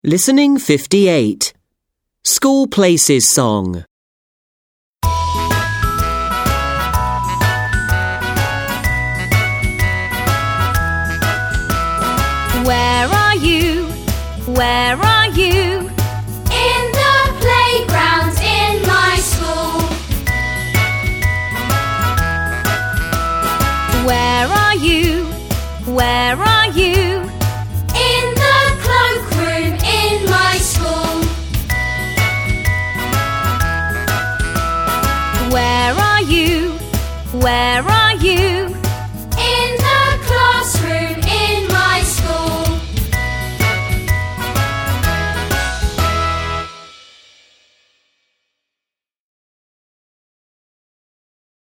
Listening 58. School Places Song. Where are you? Where are you? In the playground in my school. Where are you? Where are you?